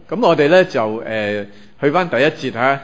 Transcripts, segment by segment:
咁我哋咧就去翻第一節嚇，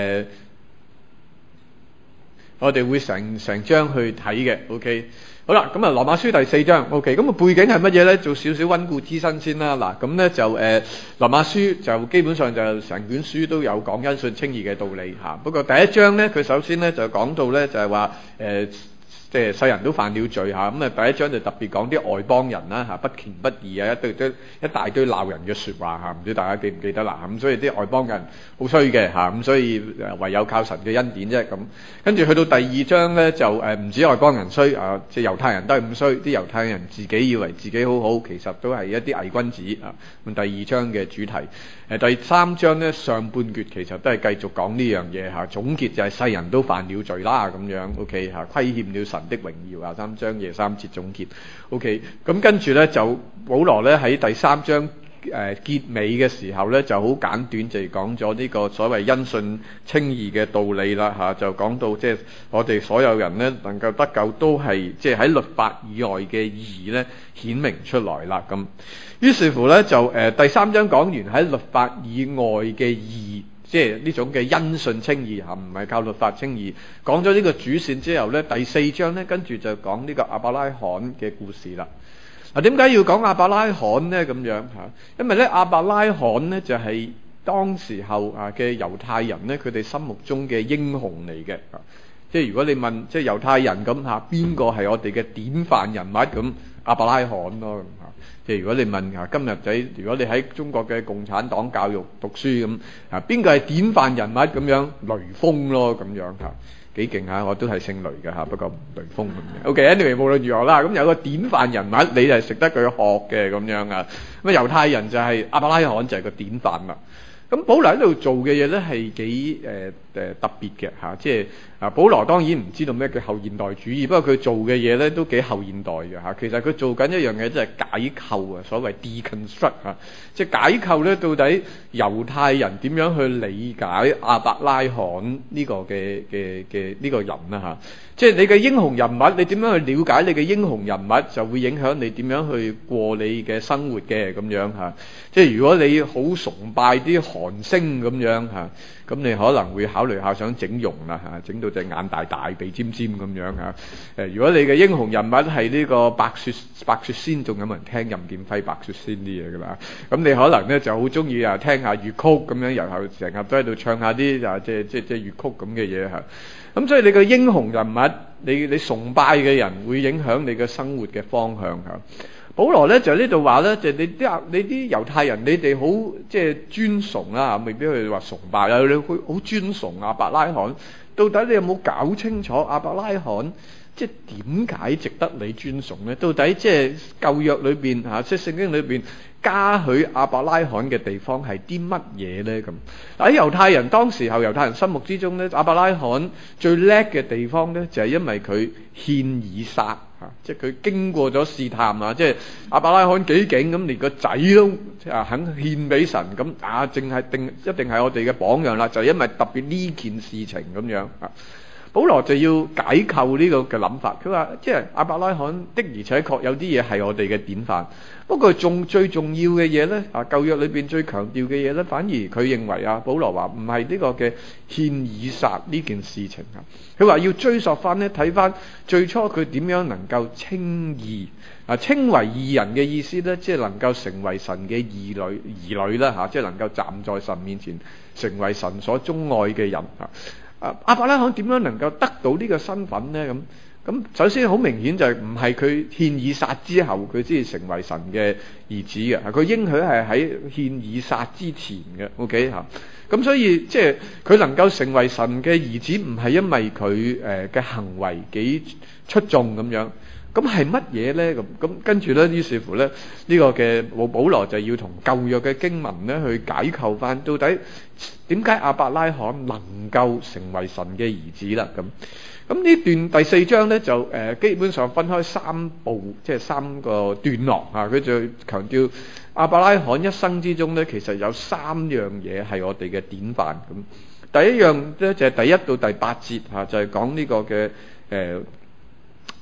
我哋會成章去睇嘅 ，OK。好啦，咁啊羅馬書第4章 ，OK。咁啊背景係乜嘢咧？做少少溫故知新先啦。嗱，咁咧就羅馬書就基本上就成卷書都有講因信稱義嘅道理嚇。不過第一章咧，佢首先咧就講到咧就係話即係世人都犯了罪嚇，咁啊第一章就特別講啲外邦人啦嚇，不虔不義啊，一大堆鬧人嘅説話嚇，唔知大家記唔記得啦？咁所以啲外邦人好衰嘅嚇，咁所以唯有靠神嘅恩典啫咁。跟住去到第二章咧就唔止外邦人衰啊，即係猶太人都係咁衰，啲猶太人自己以為自己好好，其實都係一啲偽君子啊。咁第二章嘅主題。第三章咧上半段其實都係繼續講呢樣嘢嚇，總結就係世人都犯了罪啦咁樣 ，OK 嚇，虧欠了神的榮耀啊，3章23節總結 ，OK。咁跟住咧就保羅咧喺第3章結尾嘅時候咧就好簡短就講咗呢個所謂因信稱義嘅道理啦嚇，就講到即係我哋所有人咧能夠得救都係即係喺律法以外嘅義咧顯明出來啦咁。於是乎咧就第3章講完喺律法以外嘅義，即係呢種嘅因信稱義嚇，唔係靠律法稱義。講咗呢個主線之後咧，第4章咧跟住就講呢個亞伯拉罕嘅故事啦。嗱，點解要講亞伯拉罕呢？咁樣嚇，因為咧亞伯拉罕呢就係當時候嘅猶太人咧，佢哋心目中嘅英雄嚟嘅。即係如果你問即係猶太人咁嚇，邊個係我哋嘅典範人物咁？亞伯拉罕咯咁嚇。即係如果你問嚇今日仔，如果你喺中國嘅共產黨教育讀書咁嚇，邊個係典範人物咁樣？雷鋒咯咁樣嚇。幾勁嚇！我都係姓雷嘅嚇，不過雷鋒咁樣。OK，anyway，無論如何啦，咁有個典範人物，你係食得佢學嘅咁樣啊。咁猶太人就係亞伯拉罕就係個典範啦。咁保羅喺度做嘅嘢咧係幾特別嘅嚇，即係保羅當然唔知道咩叫後現代主義，不過佢做嘅嘢咧都幾後現代嘅嚇。其實佢做緊一樣嘢，即係解構啊，所謂 deconstruct 嚇，即係解構咧到底猶太人點樣去理解亞伯拉罕呢個嘅呢個人啦嚇。即係你嘅英雄人物，你點樣去了解你嘅英雄人物，就會影響你點樣去過你嘅生活嘅咁樣嚇。即係如果你好崇拜啲韓星咁樣嚇，咁你可能會考慮下想整容啦嚇，整到隻眼大大、鼻尖尖咁樣嚇。如果你嘅英雄人物係呢個白雪仙，仲有冇人聽任劍輝白雪仙啲嘢㗎啦？咁你可能咧就好中意聽下粵曲咁樣，然後成日都喺度唱下啲即係粵曲咁嘅嘢嚇。咁所以你個英雄人物，你崇拜嘅人會影響你嘅生活嘅方向嚇。保羅咧就呢度話咧，就你啲猶太人，你哋好即係尊崇啦，未必佢哋話崇拜啊，你會好尊崇亞伯拉罕。到底你有冇搞清楚亞伯拉罕即係點解值得你尊崇咧？到底即係舊約裏邊嚇，即係聖經裏邊嘉許亞伯拉罕嘅地方係啲乜嘢咧？咁喺猶太人當時候，猶太人心目之中咧，亞伯拉罕最叻嘅地方咧，就係因為佢獻以撒。即係佢經過咗試探啊！即係亞伯拉罕幾勁咁，連個仔都肯獻俾神咁淨係一定係我哋嘅榜樣啦！就因為特別呢件事情咁樣啊，保羅就要解構呢個嘅諗法。佢話即係亞伯拉罕的而且確有啲嘢係我哋嘅典範，不過最重要嘅嘢咧舊約裏邊最強調嘅嘢咧，反而佢認為保羅話唔係呢個嘅獻以撒呢件事情啊。佢話要追溯翻咧，睇翻最初佢點樣能夠稱義稱為義人嘅意思咧，即係能夠成為神嘅兒女啦嚇，即係能夠站在神面前成為神所鍾愛嘅人啊。亞伯拉罕點樣能夠得到呢個身份咧？咁首先好明顯就係唔係佢獻以撒之後佢先成為神嘅兒子嘅，佢應許係喺獻以撒之前嘅。OK 嚇。咁所以即係佢能夠成為神嘅兒子，唔係因為佢嘅行為幾出眾咁樣，咁係乜嘢咧？咁跟住咧，於是乎咧呢個嘅保羅就要同舊約嘅經文咧去解構翻，到底點解亞伯拉罕能夠成為神嘅兒子啦？咁呢段第4章咧就基本上分開3部，即係3個段落嚇。佢就強調亞伯拉罕一生之中咧，其實有3樣嘢係我哋嘅典範。咁第一樣咧就係第1到第8節嚇，就係講呢個嘅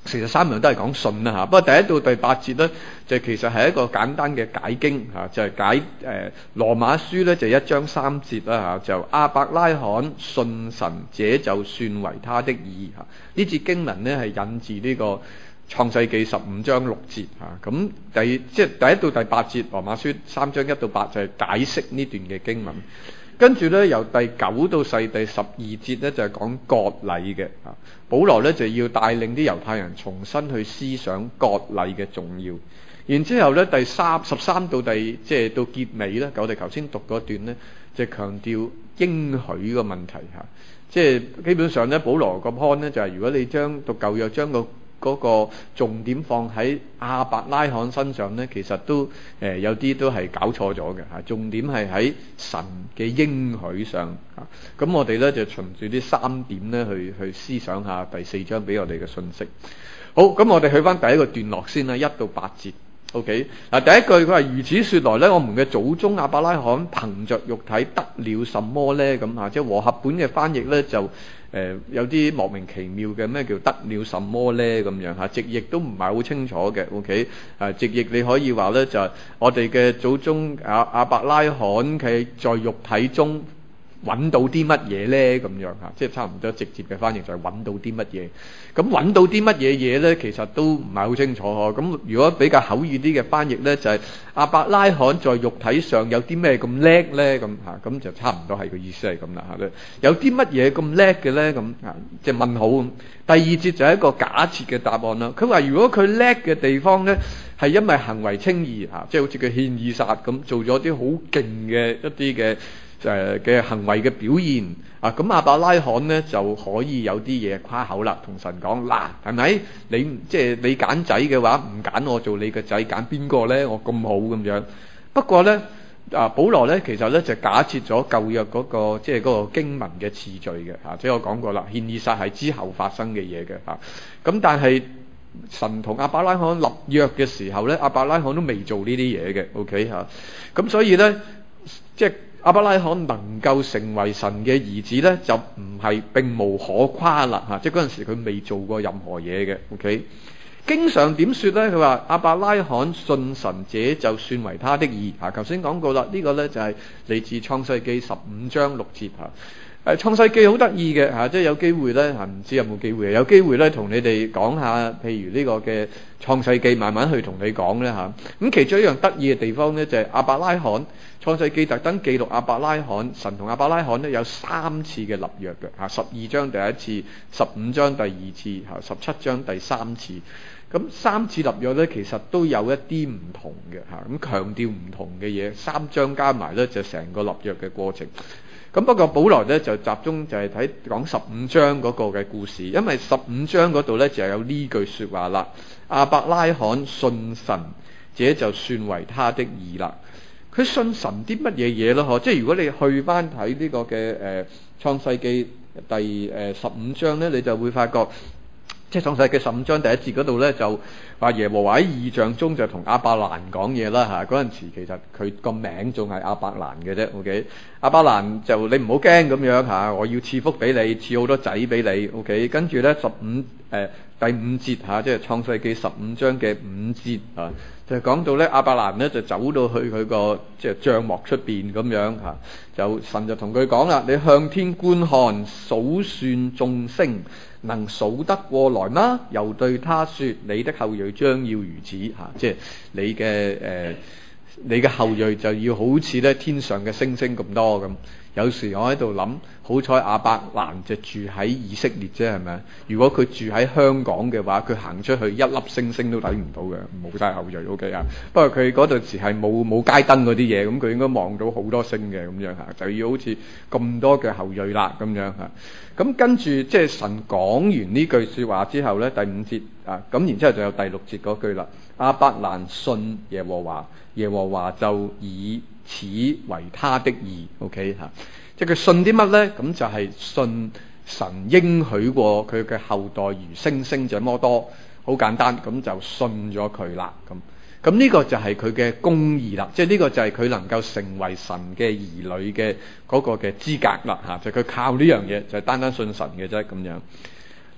其實三樣都係講信啦嚇，不過第1到第8節咧就其實係一個簡單嘅解經嚇，就係解羅馬書咧就1章3節啦嚇，就亞伯拉罕信神，這就算為他的義嚇。呢節經文咧係引自呢個創世記15章6節嚇。咁第1到第8節羅馬書3章1到8就係解釋呢段嘅經文。跟住咧，由第9到第12節咧，就係講割禮嘅嚇。保羅咧就要帶領啲猶太人重新去思想割禮嘅重要。然之後咧，第13到到結尾咧，我哋頭先讀嗰段咧，就強調應許個問題嚇。即係基本上咧，保羅個 point 咧就係，如果你讀舊約將嗰個重點放喺亞伯拉罕身上咧，其實都有啲都係搞錯咗嘅嚇。重點係喺神嘅應許上嚇。咁我哋咧就循住呢3點咧去思想下第4章俾我哋嘅信息。好，咁我哋去翻第一個段落先啦，1到8節。OK， 嗱第一句佢話如此說來咧，我們嘅祖宗亞伯拉罕憑着肉體得了什麼咧？咁嚇，即係和合本嘅翻譯咧就有啲莫名其妙嘅，咩叫得了什麼咧？咁樣嚇，直譯都唔係好清楚嘅。OK， 直譯你可以話咧就係我哋嘅祖宗亞伯拉罕佢在肉體中揾到啲乜嘢咧？咁樣嚇，即係差唔多直接嘅翻譯就係揾到啲乜嘢。咁揾到啲乜嘢嘢咧？其實都唔係好清楚呵。咁如果比較口語啲嘅翻譯咧，就係亞伯拉罕在肉體上有啲咩咁叻咧？咁嚇，咁就差唔多係個意思係咁啦嚇。有啲乜嘢咁叻嘅咧？咁嚇，即係問號咁。第2節就係一個假設嘅答案啦。佢話如果佢叻嘅地方咧，係因為行為稱義嚇，即係好似佢獻以撒咁，做咗啲好勁嘅一啲嘅行為嘅表現啊，咁亞伯拉罕咧就可以有啲嘢誇口啦，同神講嗱，係咪你即係你揀仔嘅話，唔揀我做你嘅仔，揀邊個咧？我咁好咁樣。不過咧保羅咧其實咧就假設咗舊約嗰個即係嗰個經文嘅次序嘅嚇，即係我講過啦，獻以撒係之後發生嘅嘢嘅嚇。咁但係神同亞伯拉罕立約嘅時候咧，亞伯拉罕都未做呢啲嘢嘅 ，OK 嚇。咁所以咧即係亞伯拉罕能夠成為神嘅兒子咧，就唔係並無可誇啦嚇，即係嗰陣時佢未做過任何嘢嘅。OK， 經常點說咧？佢話亞伯拉罕信神，這就算為他的義嚇。頭先講過啦，呢個咧就係嚟自創世記15章6節嚇。創世記好得意嘅嚇，即係有機會咧嚇，唔知有冇機會？有機會咧同你哋講下，譬如呢個嘅創世記，慢慢去同你講咧嚇。咁其中一樣得意嘅地方咧，就係亞伯拉罕創世記特登記錄亞伯拉罕，神同亞伯拉罕咧有3次嘅立約嘅嚇，12章第1次，15章第2次嚇，17章第3次。咁3次立約咧，其實都有一啲唔同嘅嚇，咁強調唔同嘅嘢。3章加埋咧就成個立約嘅過程。咁不過保羅咧就集中就係講15章嗰個嘅故事，因為15章嗰度咧就有呢句說話啦，亞伯拉罕信神，這就算為他的義啦。佢信神啲乜嘢嘢咯？即係如果你去翻睇呢個嘅創世記第15章咧，你就會發覺。即係創世記15章第1節嗰度咧，就話耶和華喺異象中就同亞伯蘭講嘢啦嚇。嗰陣時其實佢個名仲係亞伯蘭嘅啫。OK， 亞伯蘭就你唔好驚咁樣嚇，我要賜福俾你，賜好多仔俾你。OK， 跟住咧第5節嚇，即係創世記15章嘅5節啊，就講到咧亞伯蘭咧就走到去佢個即係帳幕出邊咁樣嚇，就神就同佢講啦：你向天觀看，數算眾星，能數得過來嗎？又對他說：你的後裔將要如此嚇，即係你嘅後裔就要好似咧天上嘅星星咁多咁。有時我喺度諗，好彩亞伯蘭就住喺以色列啫，係咪？如果佢住喺香港嘅話，佢行出去一粒星星都睇唔到嘅，冇晒後裔 OK 啊。不過佢嗰陣時係冇街燈嗰啲嘢，咁佢應該望到好多星嘅咁樣嚇，就要好似咁多嘅後裔啦咁樣嚇。咁跟住即係神講完呢句説話之後咧，第5節啊，咁然之後就有第6節嗰句啦。亞伯蘭信耶和華，耶和華就以此為他的義。OK 嚇，即係佢信啲乜咧？咁就係信神應許過佢嘅後代如星星這麼多，好簡單，咁就信咗佢啦。咁呢個就係佢嘅公義啦，即係呢個就係佢能夠成為神嘅兒女嘅嗰個嘅資格啦嚇，就佢靠呢樣嘢，就係單單信神嘅啫咁樣。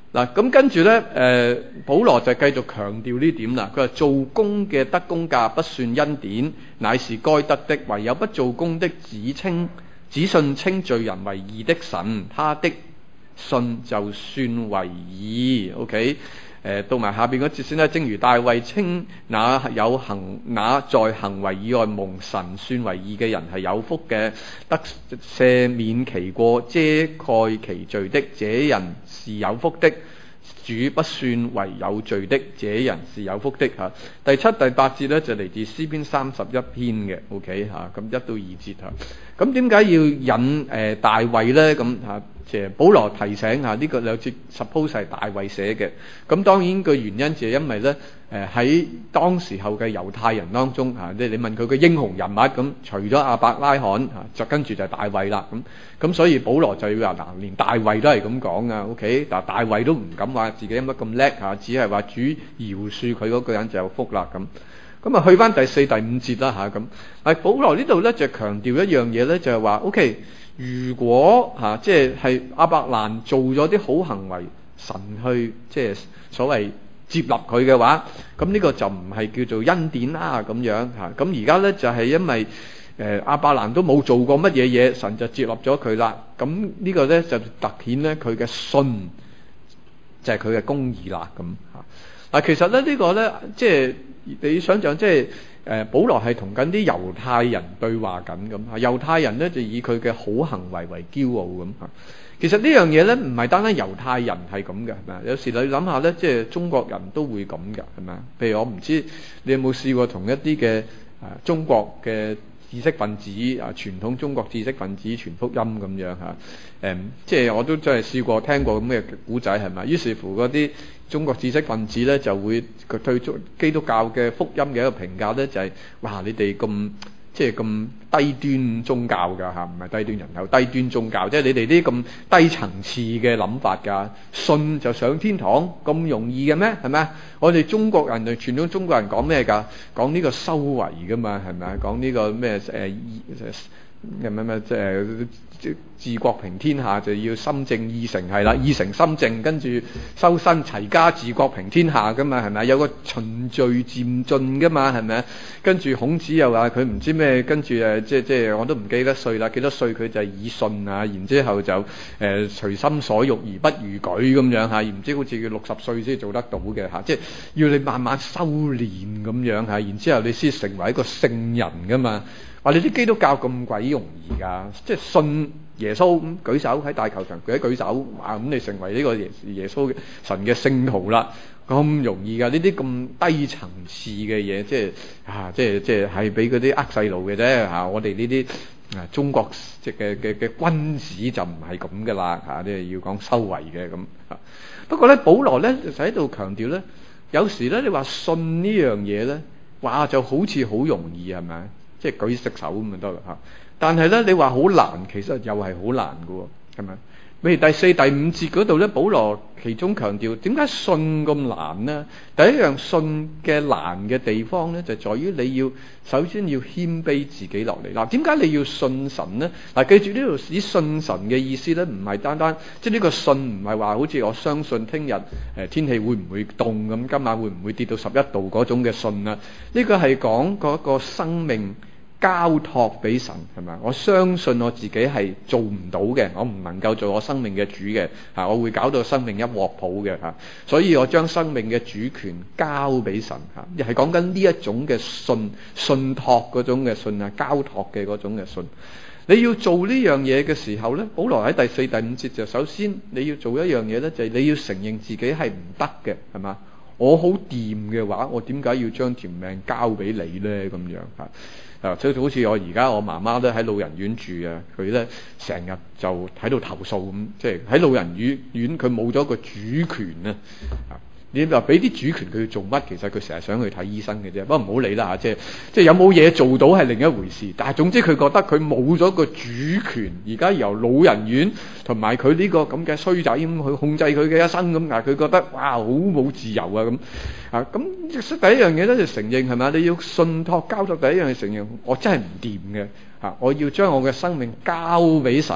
嗱，咁跟住咧，保羅就繼續強調呢點啦。佢話做工嘅得工價不算恩典，乃是該得的；唯有不做工的，只信稱罪人為義的神，他的信就算為義。OK。到埋下邊嗰節先啦。正如大衛稱那在行為以外蒙神算為義嘅人係有福嘅，得赦免其過、遮蓋其罪的，這人是有福的。主不算為有罪的，這人是有福的。第7、第8節咧就嚟自詩篇31篇嘅。OK 咁1到2節咁點解要引大衛咧？咁保羅提醒呢個兩節 suppose 係大衛寫嘅。咁當然個原因就係因為咧喺當時候嘅猶太人當中你問佢嘅英雄人物咁，除咗亞伯拉罕就跟住就係大衛啦。咁所以保羅就要話連大衛都係咁講啊。OK， 但大衛都唔敢話自己有乜咁叻只係話主饒恕佢嗰個人就有福啦。咁去翻第4、第5節啦咁。但保羅呢度咧就強調一樣嘢咧，就係話 OK， 如果即係亞伯蘭做咗啲好行為，神去即係所謂接納佢嘅話，咁呢個就唔係叫做恩典啦咁樣咁而家咧就係因為亞伯蘭都冇做過乜嘢嘢，神就接納咗佢啦。咁呢個咧就突顯咧佢嘅信就係佢嘅公義啦咁嗱，其實咧呢個咧即係你想象即係保羅係同緊啲猶太人對話緊咁猶太人咧就以佢嘅好行為為驕傲咁其實呢樣嘢咧唔係單單猶太人係咁嘅，係咪？有時你諗下咧，即係中國人都會咁嘅，係咪？譬如我唔知你有冇試過同一啲嘅中國嘅知識分子傳統中國知識分子傳福音咁樣即係我都真係試過聽過咁嘅古仔，係咪？於是乎嗰啲中國知識分子咧就會對基督教嘅福音嘅一個評價咧就係哇你哋咁即係咁低端宗教㗎唔係低端人口，低端宗教，即係你哋啲咁低層次嘅諗法㗎，信就上天堂咁容易嘅咩？係咪？我哋中國人傳統中國人講咩㗎？講呢個修為㗎嘛，係咪？講呢個咩即治國平天下就要心正意誠，係啦，意誠心正，跟住修身齊家治國平天下噶嘛，係咪？有個循序漸進噶嘛，係咪？跟住孔子又話佢唔知咩，跟住即我都唔記得歲啦，幾多歲佢就以信然之後就隨心所欲而不逾矩咁樣唔知好似佢60歲先做得到嘅即係要你慢慢修練咁樣然之後你先成為一個聖人噶嘛。話你啲基督教咁鬼容易㗎，即係信耶穌咁舉手喺大球場舉手咁你成為呢個耶穌神嘅聖徒啦，咁容易㗎？呢啲咁低層次嘅嘢，即係俾嗰啲細路嘅啫我哋呢啲中國嘅君子就唔係咁㗎啦即係要講修為嘅咁不過咧，保羅咧就喺度強調咧，有時咧你話信呢樣嘢咧，話就好似好容易係咪？即係舉隻手咁就得啦但係咧你話好難，其實又係好難㗎喎，係咪？譬如第4、第5節嗰度咧，保羅其中強調點解信咁難呢？第一樣信嘅難嘅地方咧，就在於你要首先要謙卑自己落嚟。嗱，點解你要信神呢？嗱，記住呢度指信神嘅意思咧，唔係單單即係呢個信唔係話好似我相信聽日天氣會唔會凍咁，今晚會唔會跌到11度嗰種嘅信啊？呢個係講嗰個生命交託俾神，係咪？我相信我自己係做唔到嘅，我唔能夠做我生命嘅主嘅我會搞到生命一鑊泡嘅所以我將生命嘅主權交俾神亦係講緊呢一種嘅信託嗰種嘅信交託嘅嗰種嘅信。你要做呢樣嘢嘅時候咧，保羅喺第4、第5節就首先你要做一樣嘢咧，就係你要承認自己係唔得嘅，係嘛？我好掂嘅話，我點解要將條命交俾你咧？咁樣即係好似我媽媽咧喺老人院住佢咧成日就喺度投訴咁，即係喺老人院佢冇咗個主權你話俾啲主權佢做乜？其實佢成日想去睇醫生嘅啫。不過唔好理啦即係有冇嘢做到係另一回事。但係總之佢覺得佢冇咗個主權，而家由老人院同埋佢呢個咁嘅衰仔咁去控制佢嘅一生咁。佢覺得哇好冇自由咁咁第一樣嘢咧就承認係咪？你要信託交託，第一樣係承認我真係唔掂嘅我要將我嘅生命交俾神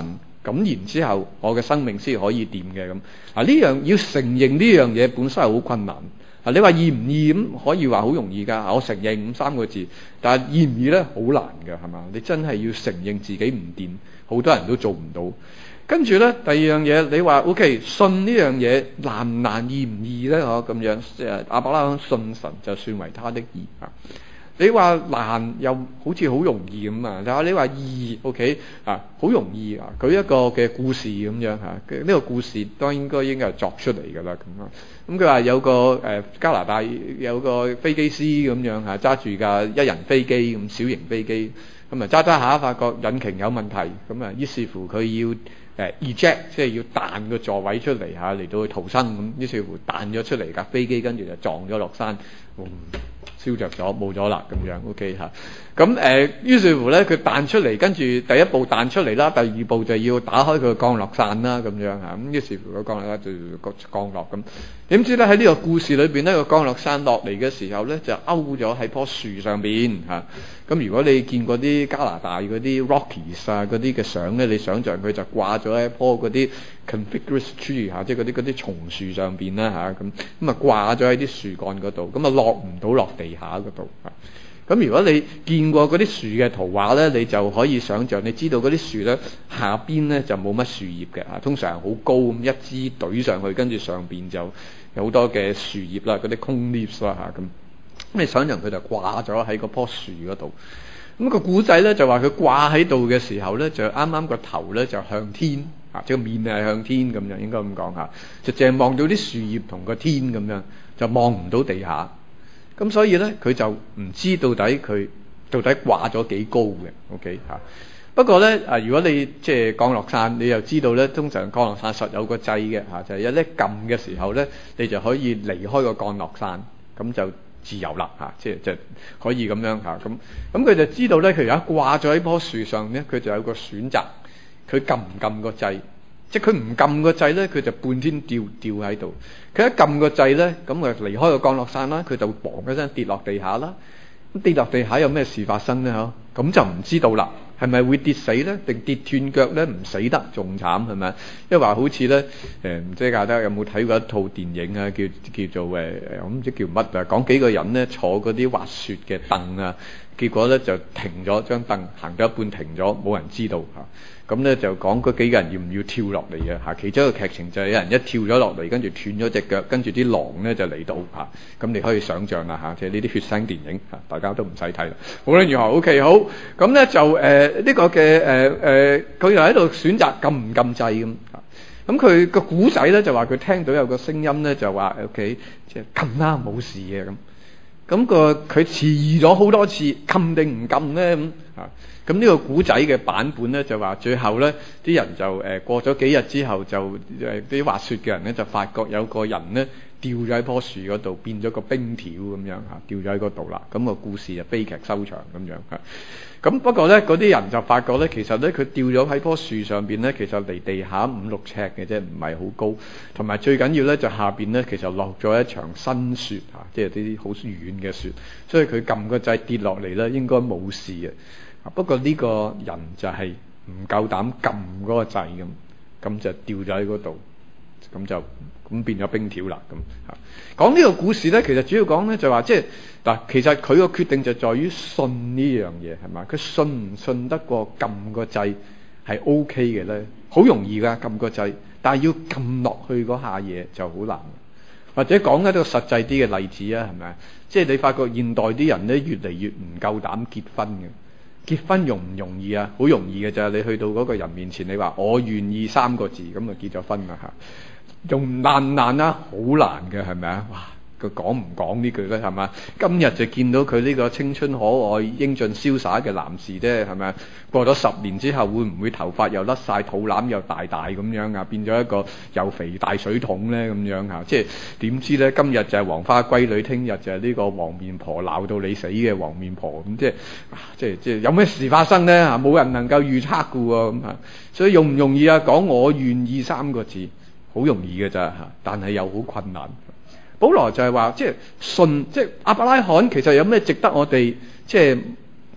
咁然之後我嘅生命先可以掂嘅咁。呢樣要承認呢樣嘢本身係好困難。你話易唔易咁？可以話好容易㗎，我承認3個字。但係易唔易呢？好難㗎，係嘛？你真係要承認自己唔掂，好多人都做唔到。跟住呢，第二樣嘢，你話 OK， 信呢樣嘢難唔難，易唔易呢？咁樣亞伯拉罕信神就算為他的義啊。你話難又好似好容易咁啊！但係你話易 OK 啊，好容易啊！舉一個嘅故事咁樣嚇，呢個故事當然應該係作出嚟㗎啦咁啊。咁佢話有個加拿大有個飛機師咁樣嚇，揸住架一人飛機咁小型飛機，咁啊揸下發覺引擎有問題，咁啊於是乎佢要eject 即係要彈個座位出嚟嚇，嚟到去逃生咁，於是乎彈咗出嚟架飛機，跟住就撞咗落山。燒着咗冇咗啦咁樣 OK 嚇，咁於是乎咧佢彈出嚟，跟住第一步彈出嚟啦，第二步就要打開佢嘅降落傘啦咁樣嚇，咁於是乎個降落傘就降落咁。點知咧喺呢個故事裏邊咧，個降落傘落嚟嘅時候咧就勾咗喺棵樹上邊嚇。咁如果你見過啲加拿大嗰啲 Rockies 啊嗰啲嘅相咧，你想象佢就掛咗喺一棵嗰啲 Coniferous tree 嚇，即係嗰啲松樹上邊啦嚇，咁啊掛咗喺啲樹幹嗰度，咁啊落唔到落地下嗰度嚇。咁如果你見過嗰啲樹嘅圖畫咧，你就可以想象，你知道嗰啲樹咧下邊咧就冇乜樹葉嘅嚇，通常好高咁一支懟上去，跟住上邊就有好多嘅樹葉啦，嗰啲 cone leaves 啦嚇咁。咁你想象佢就掛咗喺嗰棵樹嗰度。咁個古仔咧就話佢掛喺度嘅時候咧，就啱啱個頭咧就向天啊，即係面係向天咁樣，應該咁講嚇，就淨係望到啲樹葉同個天咁樣，就望唔到地下。咁所以咧佢就唔知到底佢到底掛咗幾高嘅 ，OK 嚇。不過咧如果你即係降落傘，你又知道咧，通常降落傘實有個掣嘅嚇，就係一撳嘅時候咧，你就可以離開個降落傘，咁就自由啦嚇，即係可以咁樣嚇咁佢就知道咧，佢而家掛咗喺棵樹上咧，佢就有個選擇，佢撳唔撳個掣？即係佢唔撳個掣咧，佢就半天吊喺度；佢一撳個掣咧，咁啊離開個降落傘啦，佢就砰一聲跌落地下啦。咁跌落地下有咩事發生咧？咁就唔知道啦。係咪會跌死咧？定跌斷腳咧？唔死得仲慘係咪？因為話好似咧唔知大家有冇睇過一套電影啊？叫做我唔知叫乜啊？講幾個人咧坐嗰啲滑雪嘅凳啊，結果咧就停咗張凳，行到一半停咗，冇人知道嚇。咁咧就講嗰幾個人要唔要跳落嚟嘅嚇。其中一個劇情就係有人一跳咗落嚟，跟住斷咗隻腳，跟住啲狼咧就嚟到嚇。咁你可以想像啦嚇，即係呢啲血腥電影嚇，大家都唔使睇啦。無論如何 OK 好，咁咧就呢個嘅佢又喺度選擇撳唔撳掣咁。咁佢個古仔咧就話佢聽到有個聲音咧就話 OK， 即係撳啦冇事嘅咁。咁佢遲疑咗好多次，撳定唔撳咧咁啊？咁呢個古仔嘅版本咧就話最後咧啲人就過咗幾日之後就啲滑雪嘅人咧就發覺有個人咧掉咗喺棵樹嗰度，變咗個冰條咁樣嚇，掉咗喺嗰度啦。咁個故事就悲劇收場咁樣嚇。咁不過咧嗰啲人就發覺咧，其實咧佢掉咗喺棵樹上邊咧，其實離地下5-6尺嘅啫，唔係好高。同埋最緊要咧就下邊咧其實落咗一場新雪嚇，即係啲好軟嘅雪，所以佢撳個掣跌落嚟咧應該冇事嘅。不過呢個人就係唔夠膽撳嗰個掣咁就掉咗喺嗰度，咁變咗冰條啦咁嚇。講呢個故事咧，其實主要講咧就話即係嗱，其實佢個決定就在於信呢樣嘢係嘛？佢信唔信得過撳個掣係 OK 嘅咧？好容易㗎，撳個掣，但係要撳落去嗰下嘢就好難。或者講一個實際啲嘅例子啊，係咪？即係你發覺現代啲人咧越嚟越唔夠膽結婚嘅。結婚容唔容易啊？好容易嘅咋，你去到嗰個人面前，你話我願意3個字，咁就結咗婚啦嚇。仲難唔難啊？好難嘅係咪啊？哇！佢講唔講呢句咧係咪？今日就見到佢呢個青春可愛、英俊瀟灑嘅男士啫係咪？過咗10年之後，會唔會頭髮又甩晒，肚腩又大大咁樣啊？變咗一個又肥大水桶咧咁樣嚇？即係點知咧？今日就係黃花閨女，聽日就係呢個黃面婆鬧到你死嘅黃面婆咁，即係有咩事發生咧嚇？冇人能夠預測嘅喎咁嚇，所以容唔容易啊？講我願意3個字，好容易嘅咋嚇，但係又好困難。保羅就係話，即係信，即係亞伯拉罕其實有咩值得我哋即係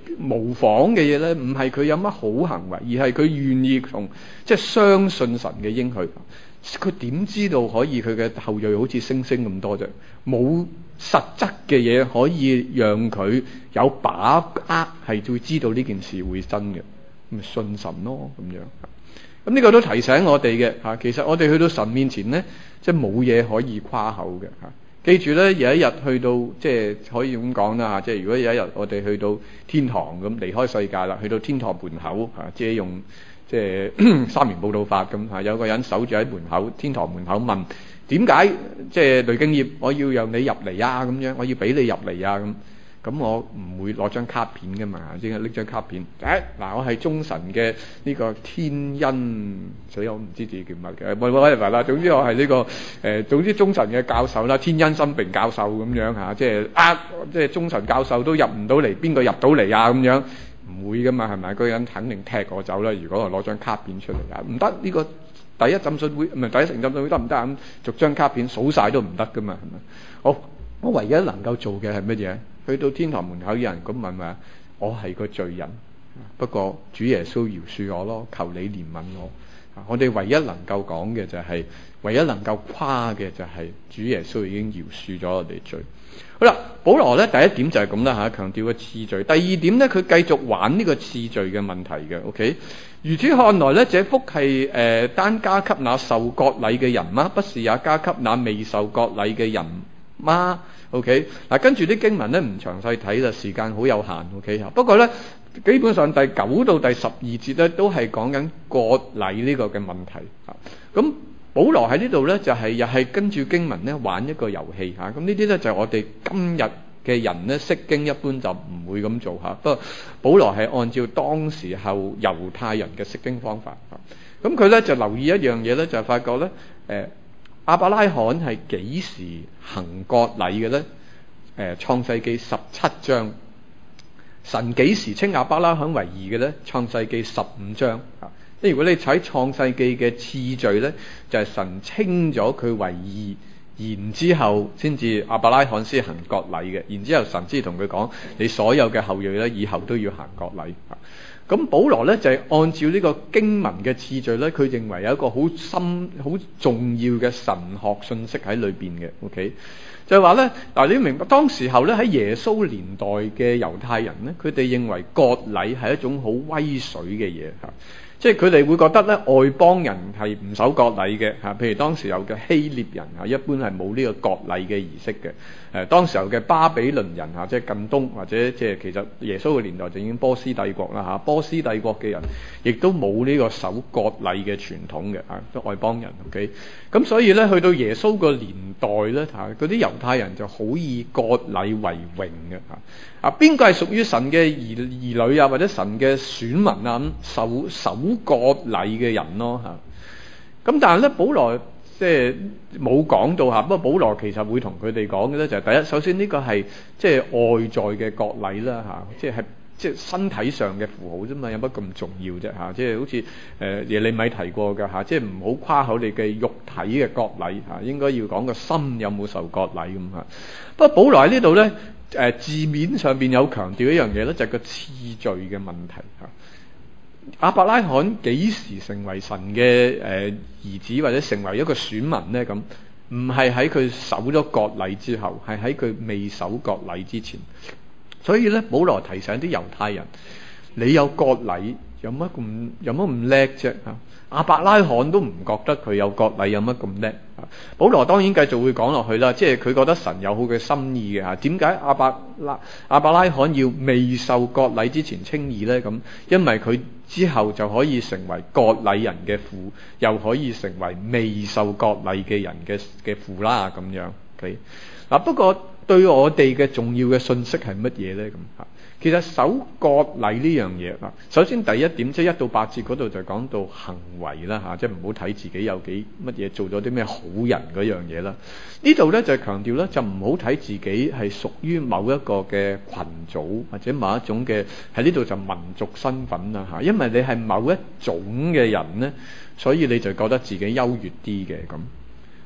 模仿嘅嘢咧，唔係佢有乜好行為，而係佢願意即係相信神嘅應許。佢點知道可以佢嘅後裔好似星星咁多啫？冇實質嘅嘢可以讓佢有把握係會知道呢件事會真嘅，咪信神咯咁樣。咁呢個都提醒我哋嘅嚇，其實我哋去到神面前咧，即係冇嘢可以誇口嘅嚇。記住咧，有一日去到即係可以咁講啦嚇，即係如果有一日我哋去到天堂咁離開世界啦，去到天堂門口嚇，即係用即係三元報道法咁嚇，有個人守住喺門口，天堂門口問點解即係雷競業我要讓你入嚟啊咁樣，我要俾你入嚟啊咁我唔會攞張卡片㗎嘛，即係拎張卡片。嗱，我係中神嘅呢個天恩，所以我唔知自己叫乜嘅，喂啦。總之我係呢個總之中神嘅教授啦，天恩心平教授咁樣嚇，即係中神教授都入唔到嚟，邊個入到嚟啊咁樣？唔會㗎嘛，係咪？嗰個人肯定踢我走啦。如果我攞張卡片出嚟啊，唔得，呢個第一浸信會唔係第一城浸信會得唔得啊？咁逐張卡片數晒都唔得㗎嘛，係咪？好，我唯一能夠做嘅係乜嘢？去到天堂門口有人咁問話，我係個罪人，不過主耶穌饒恕我咯，求你憐憫我。我哋唯一能夠講嘅就係，唯一能夠誇嘅就係主耶穌已經饒恕咗我哋罪。好啦，保羅咧第一點就係咁啦嚇，強調個次序。第二點咧，佢繼續玩呢個次序嘅問題嘅。OK， 如此看來咧，這福係單加給那受割禮嘅人嗎？不是也加給那未受割禮嘅人嗎？OK， 嗱，跟住啲經文咧唔詳細睇啦，時間好有限。OK， 不過咧基本上第9到第12節咧都係講緊割禮呢個嘅問題啊。咁保羅喺呢度咧就係又係跟住經文咧玩一個遊戲嚇。咁呢啲咧就係我哋今日嘅人咧釋經一般就唔會咁做嚇。不過保羅係按照當時候猶太人嘅釋經方法嚇。咁佢咧就留意一樣嘢咧，就係發覺咧亞伯拉罕係幾時行割禮嘅咧？創世記17章，神幾時稱亞伯拉罕為義嘅咧？創世記15章啊。即係如果你睇創世記嘅次序咧，就係神稱咗佢為義，然之後先至亞伯拉罕先行割禮嘅，然之後神先同佢講：你所有嘅後裔咧，以後都要行割禮啊。咁保羅咧就係按照呢個經文嘅次序咧，佢認為有一個好深、好重要嘅神學信息喺裏邊嘅。OK， 就係話咧，嗱，你明白當時候咧喺耶穌年代嘅猶太人咧，佢哋認為割禮係一種好威水嘅嘢嚇。即係佢哋會覺得咧，外邦人係唔守割禮嘅嚇，譬如當時有嘅希臘人嚇，一般係冇呢個割禮嘅儀式嘅。當時候嘅巴比倫人嚇，即係近東或者即係其實耶穌嘅年代就已經波斯帝國啦嚇，波斯帝國嘅人亦都冇呢個守割禮嘅傳統嘅嚇，都外邦人。OK， 咁所以咧去到耶穌個年代咧嚇，嗰啲猶太人就好以割禮為榮嘅嚇。啊，邊個係屬於神嘅兒女啊，或者神嘅選民啊咁守割禮嘅人咯嚇。咁但係咧，保羅即係冇講到嚇。不過保羅其實會同佢哋講嘅咧，就係第一，首先呢個係即係外在嘅割禮啦嚇，即係身體上嘅符號啫嘛，有乜咁重要啫嚇？即係好似耶利米提過㗎嚇，即係唔好誇口你嘅肉體嘅割禮嚇，應該要講個心有冇受割禮咁嚇。不過保羅喺呢度咧。字面上邊有強調一樣嘢咧，就係個次序嘅問題嚇。亞伯拉罕幾時成為神嘅兒子或者成為一個選民咧？咁唔係喺佢守咗割禮之後，係喺佢未守割禮之前。所以咧，保羅提醒啲猶太人：你有割禮有乜咁叻啫嚇？亞伯拉罕都唔覺得佢有割禮有乜咁叻。保羅當然繼續會講落去啦，即係佢覺得神有好嘅心意嘅嚇。點解亞伯拉罕要未受割禮之前稱義呢？咁因為佢之後就可以成為割禮人嘅父，又可以成為未受割禮嘅人嘅父啦咁樣。OK， 嗱，不過對我哋嘅重要嘅信息係乜嘢呢？咁嚇。其實守割禮呢樣嘢啊，首先第一點即係1到8節嗰度就講到行為啦嚇，即係唔好睇自己有幾乜嘢做咗啲咩好人嗰樣嘢啦。呢度咧就係強調咧，就唔好睇自己係屬於某一個嘅群組或者某一種嘅喺呢度就民族身份啦嚇，因為你係某一種嘅人咧，所以你就覺得自己優越啲嘅咁。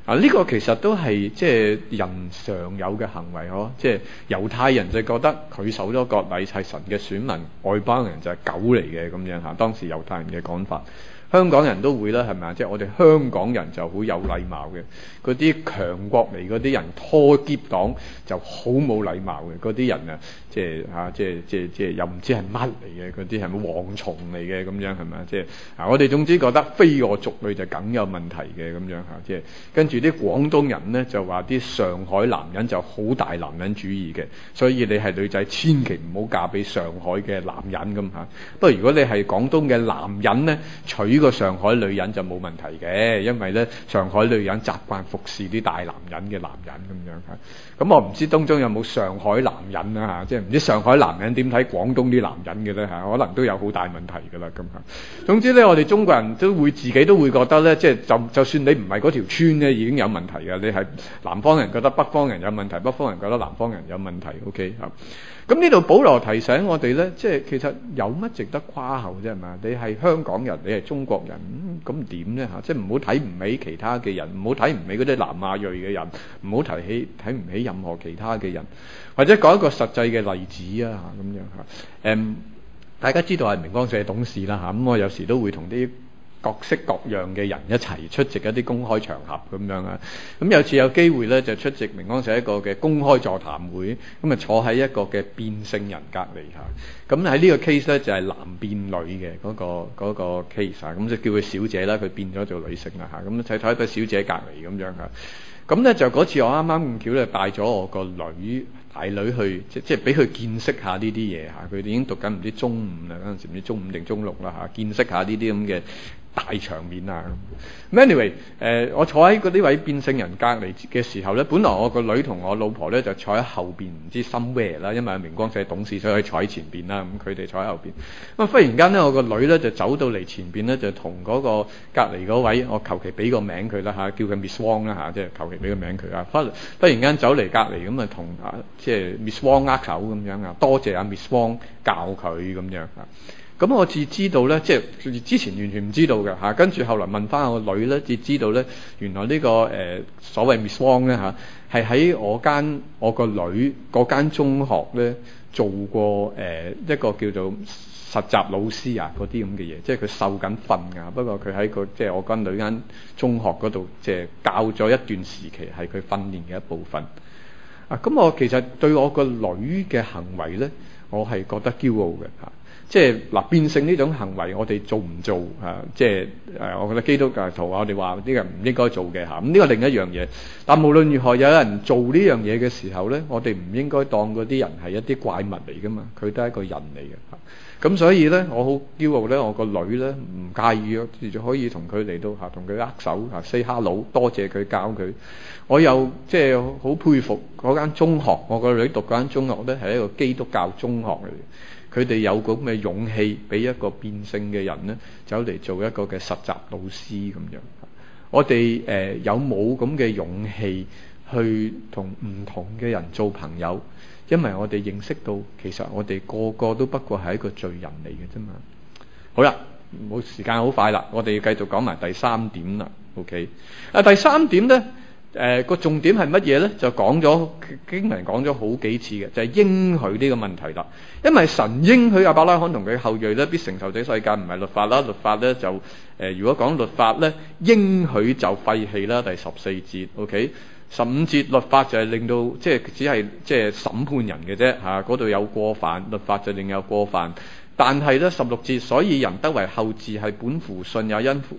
呢個其實都係即係人常有嘅行為呵，即係猶太人就覺得佢受咗割禮係神嘅選民，外邦人就係狗嚟嘅咁樣嚇。當時猶太人嘅講法，香港人都會啦，係咪啊？即係我哋香港人就好有禮貌嘅，嗰啲強國嚟嗰啲人拖篋黨就好冇禮貌嘅，嗰啲人啊，即係又唔知係乜嚟嘅，嗰啲係咪蝗蟲嚟嘅咁樣係咪啊？即係我哋總之覺得非我族類就梗有問題嘅咁樣嚇，即係跟住啲廣東人呢，就話啲上海男人就好大男人主義嘅，所以你係女仔千祈唔好嫁俾上海嘅男人咁嚇。不過如果你係廣東嘅男人呢，娶個上海女人就冇問題嘅，因為呢上海女人習慣服侍啲大男人嘅男人咁樣嚇。咁我唔知當中有冇上海男人啦嚇，即係唔知上海男人點睇廣東啲男人嘅咧嚇，可能都有好大問題㗎啦咁嚇。總之咧，我哋中國人都會自己都會覺得咧，即係就算你唔係嗰條村咧，已經有問題嘅。你係南方人覺得北方人有問題，北方人覺得南方人有問題。OK 嚇。咁呢度保羅提醒我哋咧，即係其實有乜值得誇口啫係嘛？你係香港人，你係中國人，咁點咧嚇？即係唔好睇唔起其他嘅人，唔好睇唔起嗰啲南亞裔嘅人，唔好睇唔起任何其他嘅人，或者講一個實際嘅例子啊嚇咁樣嚇。大家知道係明光社董事啦嚇，咁我有時都會同啲各式各樣嘅人一齊出席一啲公開場合咁樣啊。咁有次有機會咧，就出席明光社一個嘅公開座談會，咁啊坐喺一個嘅變性人隔離嚇。咁喺呢個 case 咧就係男變女嘅嗰個 case 啊，咁就叫佢小姐啦，佢變咗做女性啦嚇。咁睇睇一個小姐隔離咁樣嚇。咁咧就嗰次我啱啱咁巧咧帶咗我個大女去，即係俾佢見識下呢啲嘢嚇。佢哋已經讀緊唔知中五啦，嗰陣時唔知中五定中六啦嚇，見識下呢啲咁嘅大場面啊。Anyway， 我坐喺嗰啲位變性人隔離嘅時候咧，本來我個女同我老婆咧就坐喺後邊，唔知 somewhere 啦，因為明光社董事所以坐喺前邊啦，咁佢哋坐喺後邊。咁忽然間咧，我個女咧就走到嚟前邊咧，就同嗰個隔離嗰位，我求其俾個名佢啦嚇，叫佢 Miss Wong 啦嚇，即係求其俾個名佢啊。忽然間走嚟隔離咁啊，同即係 Miss Wong 握手咁樣啊，多謝阿 Miss Wong 教佢咁樣啊。咁我至知道咧，即係之前完全唔知道嘅嚇，跟住後來問翻我個女咧，至知道咧，原來呢個所謂 Miss Wong 咧嚇，係喺我個女嗰間中學咧做過一個叫做實習老師啊嗰啲咁嘅嘢，即係佢受緊訓㗎。不過佢喺即係我間女間中學嗰度即係教咗一段時期，係佢訓練嘅一部分。咁我其實對我個女嘅行為咧，我係覺得驕傲嘅嚇。即係變性呢種行為，我哋做唔做即係我覺得基督教徒我哋話呢個唔應該做嘅嚇。咁呢個另一樣嘢。但無論如何，有人做呢樣嘢嘅時候咧，我哋唔應該當嗰啲人係一啲怪物嚟噶嘛。佢都係一個人嚟嘅嚇。咁所以咧，我好驕傲咧，我個女咧唔介意，就可以同佢嚟到嚇，同佢握手嚇 say hello， 多謝佢教佢。我又即係好佩服嗰間中學，我個女讀嗰間中學咧係一個基督教中學嚟嘅。佢哋有咁嘅勇氣，俾一個變性嘅人咧走嚟做一個嘅實習老師咁樣。我哋有冇咁嘅勇氣去同唔同嘅人做朋友？因為我哋認識到，其實我哋個個都不過係一個罪人嚟嘅啫嘛。好啦，冇時間好快啦，我哋要繼續講埋第三點啦。OK，第三點咧。個重點係乜嘢咧？就講咗經文講咗好幾次嘅，就係應許呢個問題啦。因為神應許亞伯拉罕同佢後裔咧，必承受這世界，唔係律法啦。律法咧就如果講律法咧，應許就廢棄啦。第14節 ，OK， 15節律法就係令到即係只係即係審判人嘅啫嚇，嗰度有過犯，律法就另有過犯。但係咧16節，所以人得為後嗣係本乎信，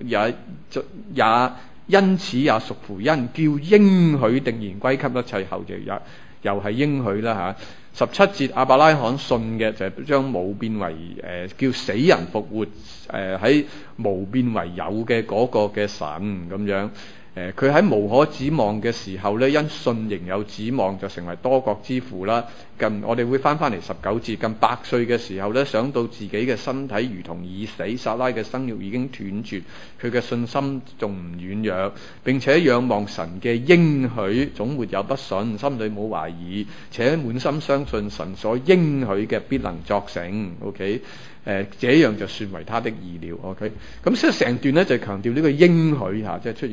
因此也屬乎恩，叫應許定然歸給一切後裔，又係應許啦嚇。17節亞伯拉罕信嘅就係將無變為叫死人復活，喺無變為有嘅嗰個嘅神咁樣。佢喺無可指望嘅時候咧，因信仍有指望，就成為多國之父啦。我哋會翻嚟19節，近100歲嘅時候咧，想到自己嘅身體如同已死，撒拉嘅生育已經斷絕，佢嘅信心仲唔軟弱，並且仰望神嘅應許，總沒有不信，心裏冇懷疑，且滿心相信神所應許嘅必能作成。OK。這樣就算為他的義了。OK，咁所以成段咧就強調呢個應許嚇，即係出現咗4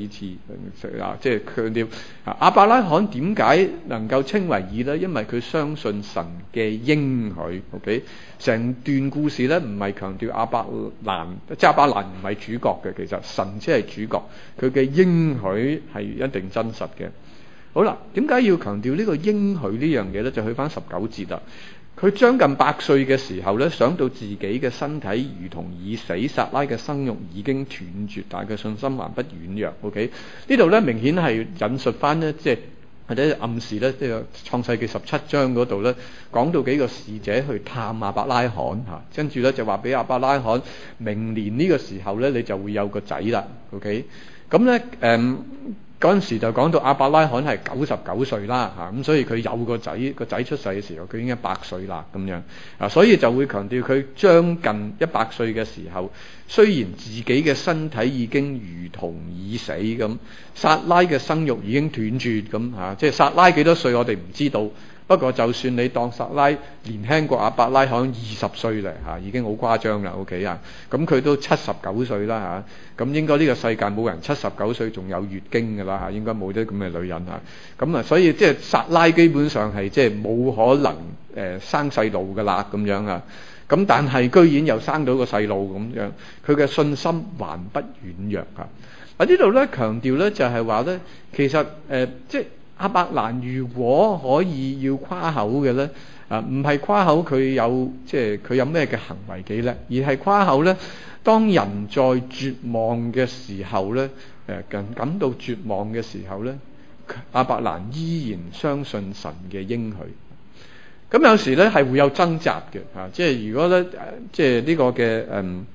次即係強調亞伯拉罕點解能夠稱為義呢？因為佢相信神嘅應許。OK， 成段故事呢唔係強調亞伯蘭，即係亞伯蘭唔係主角嘅，其實神先係主角，佢嘅應許係一定真實嘅。好啦，點解要強調呢個應許呢樣嘢呢？就去翻19節啦。佢將近100歲嘅時候呢，想到自己嘅身體如同已死，撒拉嘅生育已經斷絕，但係佢信心還不軟弱。OK， 呢度呢明顯係引述翻呢，即係或者暗示呢，即係創世記17章嗰度呢，講到幾個使者去探亞伯拉罕嚇，跟住呢就話俾亞伯拉罕，明年呢個時候呢，你就會有個仔啦。OK， 咁呢嗰陣時就講到亞伯拉罕係99歲啦嚇，咁所以佢有個仔出世嘅時候，佢已經100歲啦咁樣啊，所以就會強調佢將近100歲嘅時候，雖然自己嘅身體已經如同已死咁，撒拉嘅生育已經斷絕咁嚇，即係撒拉幾多歲我哋唔知道。不過就算你當撒拉年輕過亞伯拉罕20歲咧嚇，已經好誇張啦。OK 啊，咁佢都79歲啦嚇，咁應該呢個世界冇人79歲仲有月經㗎啦嚇，應該冇啲咁嘅女人嚇。咁啊，所以即係撒拉基本上係即係冇可能生細路㗎啦咁樣啊。咁但係居然又生到個細路咁樣，佢嘅信心還不軟弱啊。喺呢度咧強調咧就係話咧，其實即係亞伯蘭如果可以要誇口嘅咧，唔係誇口佢有即係佢有咩嘅行為幾叻，而係誇口咧，當人在絕望嘅時候咧，感到絕望嘅時候咧，亞伯蘭依然相信神嘅應許。咁有時咧係會有掙扎嘅嚇，即係如果咧即係呢個嘅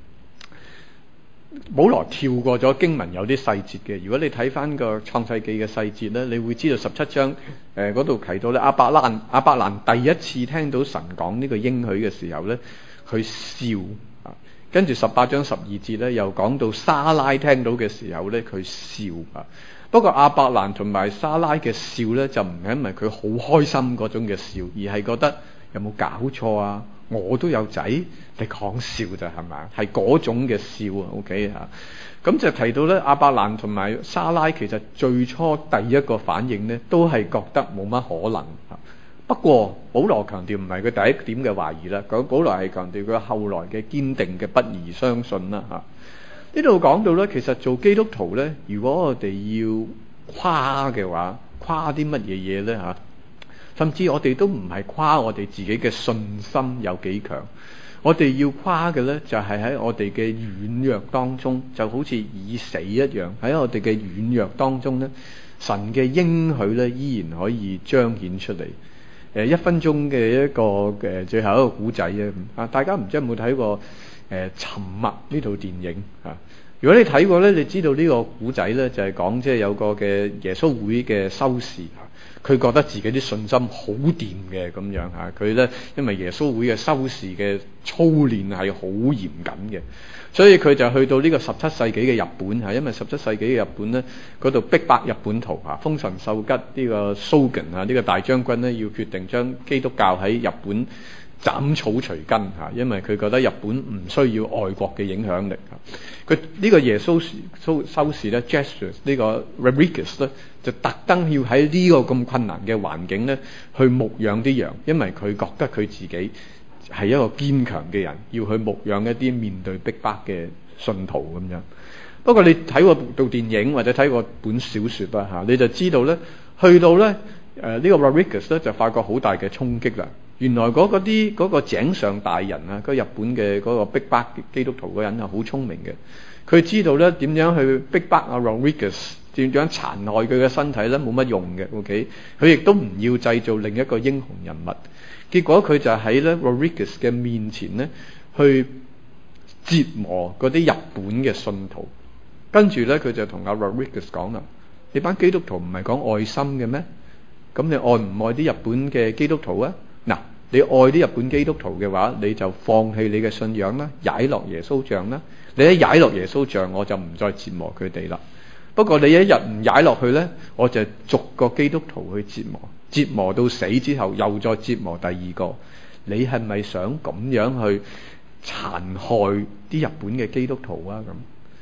保羅跳過咗經文有啲細節嘅。如果你睇翻個創世記嘅細節咧，你會知道17章嗰度提到咧亞伯蘭第一次聽到神講呢個應許嘅時候咧，佢笑啊。跟住18章12節咧又講到莎拉聽到嘅時候咧，佢笑啊。不過亞伯蘭同埋莎拉嘅笑咧就唔係因為佢好開心嗰種嘅笑，而係覺得有冇搞錯啊？我都有仔，你講笑咋係咪？係嗰種嘅笑啊。OK 嚇，咁就提到咧亞伯蘭同埋莎拉其實最初第一個反應咧都係覺得冇乜可能嚇。不過保羅強調唔係佢第一點嘅懷疑啦，保羅係強調佢後來嘅堅定嘅不疑相信啦嚇。呢度講到咧，其實做基督徒咧，如果我哋要誇嘅話，誇啲乜嘢嘢咧嚇？甚至我哋都唔係誇我哋自己嘅信心有幾強，我哋要誇嘅咧就係喺我哋嘅軟弱當中，就好似已死一樣，喺我哋嘅軟弱當中咧，神嘅應許咧依然可以彰顯出嚟。1分鐘嘅一個最後一個古仔啊！大家唔知有冇睇過沉默呢套電影啊？如果你睇過咧，你知道呢個古仔咧就係講即係有個嘅耶穌會嘅修士，佢覺得自己啲信心好掂嘅咁樣嚇，佢咧因為耶穌會嘅修士嘅操練係好嚴謹嘅，所以佢就去到呢個17世紀嘅日本嚇，因為17世紀嘅日本咧嗰度逼迫日本徒嚇，豐臣秀吉呢個 Shogun 呢個大將軍咧要決定將基督教喺日本斬草除根嚇，因為佢覺得日本唔需要外國嘅影響力嚇。佢呢個耶穌修士咧 ，Jesuit 呢個 Rodriguez 咧，就特登要喺呢個咁困難嘅環境咧，去牧養啲羊，因為佢覺得佢自己係一個堅強嘅人，要去牧養一啲面對逼迫嘅信徒咁樣。不過你睇過部電影或者睇過本小説啦嚇，你就知道咧，去到咧呢個 Rodriguez 咧就發覺好大嘅衝擊啦。原來嗰個井上大人啊，嗰日本嘅嗰個逼迫基督徒嗰人係好聰明嘅，佢知道咧點樣去逼迫阿 Rodriguez， 點樣殘害佢嘅身體咧冇乜用嘅。OK， 佢亦都唔要製造另一個英雄人物，結果佢就喺咧 Rodriguez 嘅面前咧去折磨嗰啲日本嘅信徒，跟住咧佢就同阿 Rodriguez 講啦：你班基督徒唔係講愛心嘅咩？咁你愛唔愛啲日本嘅基督徒啊？嗱，你愛啲日本基督徒嘅話，你就放棄你嘅信仰啦，踩落耶穌像啦。你一踩落耶穌像，我就唔再折磨佢哋啦。不過你一日唔踩落去呢，我就逐個基督徒去折磨，折磨到死之後，又再折磨第二個。你係咪想咁樣去殘害啲日本嘅基督徒啊？咁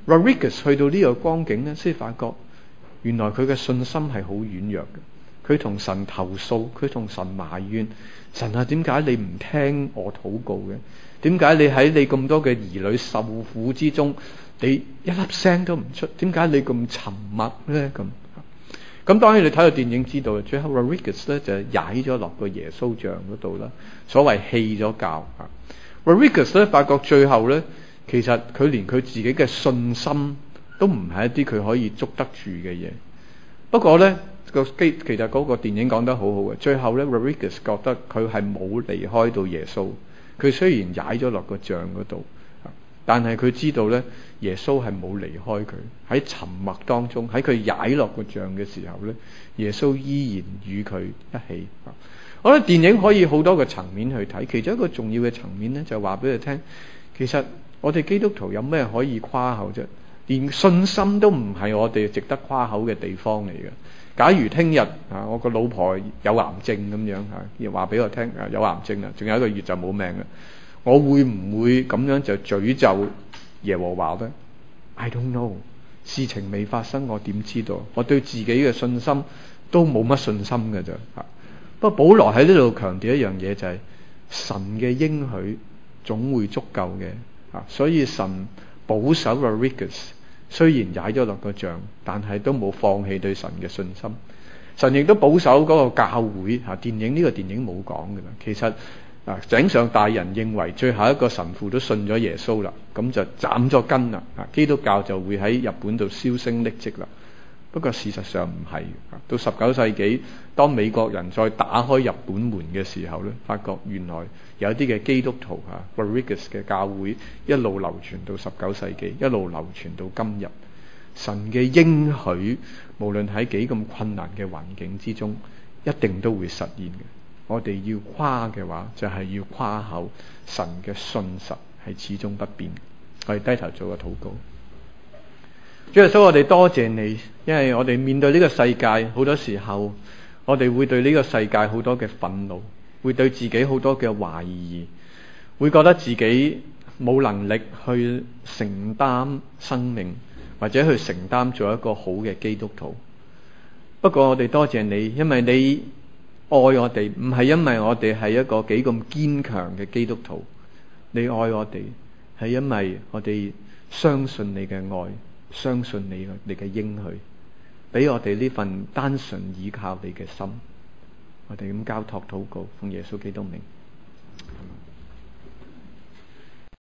Rodriguez 去到呢個光景咧，先發覺原來佢嘅信心係好軟弱嘅。佢同神投訴，佢同神埋怨，神啊，點解你唔聽我禱告嘅？點解你喺你咁多嘅兒女受苦之中，你一粒聲都唔出？點解你咁沉默咧？咁當然你睇到電影知道，最後 Rodriguez 咧就踩咗落個耶穌像嗰度啦，所謂棄咗教。Rodriguez 咧發覺最後咧，其實佢連佢自己嘅信心都唔係一啲佢可以捉得住嘅嘢。不過咧其實嗰個電影講得好好嘅，最後咧 Rodriguez 覺得佢係冇離開到耶穌。佢雖然踩咗落個像嗰度，但係佢知道咧，耶穌係冇離開佢。喺沉默當中，喺佢踩落個像嘅時候咧，耶穌依然與佢一起。我覺得電影可以好多個層面去睇，其中一個重要嘅層面咧，就話俾佢聽，其實我哋基督徒有咩可以誇口啫？連信心都唔係我哋值得誇口嘅地方嚟嘅。假如聽日我個老婆有癌症咁樣又話俾我聽有癌症啦，仲有1個月就冇命啦，我會唔會咁樣就詛咒耶和華呢？ I don't know， 事情未發生，我點知道？我對自己嘅信心都冇乜信心㗎咋。不過保羅喺呢度強調一樣嘢，就係神嘅應許總會足夠嘅。所以神保守 Rodriguez， 雖然踩咗落個像，但係都冇放棄對神嘅信心。神亦都保守嗰個教會。呢個電影冇講㗎啦。其實井上大人認為最後一個神父都信咗耶穌啦，咁就斬咗根啦。基督教就會喺日本度銷聲匿跡啦。不過事實上唔係。到19世紀，當美國人再打開日本門嘅時候咧，發覺原來有啲嘅基督徒Rodriguez 嘅教會一路流傳到19世紀，一路流傳到今日。神嘅應許無論喺幾咁困難嘅環境之中，一定都會實現嘅。我哋要誇嘅話，就係要誇口神嘅信實係始終不變。我哋低頭做個禱告。主耶穌，我哋多謝你，因為我哋面對呢個世界，好多時候我哋會對呢個世界好多嘅憤怒，會對自己好多嘅懷疑，會覺得自己冇能力去承擔生命，或者去承擔做一個好嘅基督徒。不過我哋多謝你，因為你愛我哋，唔係因為我哋係一個幾咁堅強嘅基督徒，你愛我哋係因為我哋相信你嘅愛，相信你嘅應許，俾我哋呢份單純依靠你嘅心。我哋咁交託禱告，奉耶穌基督名。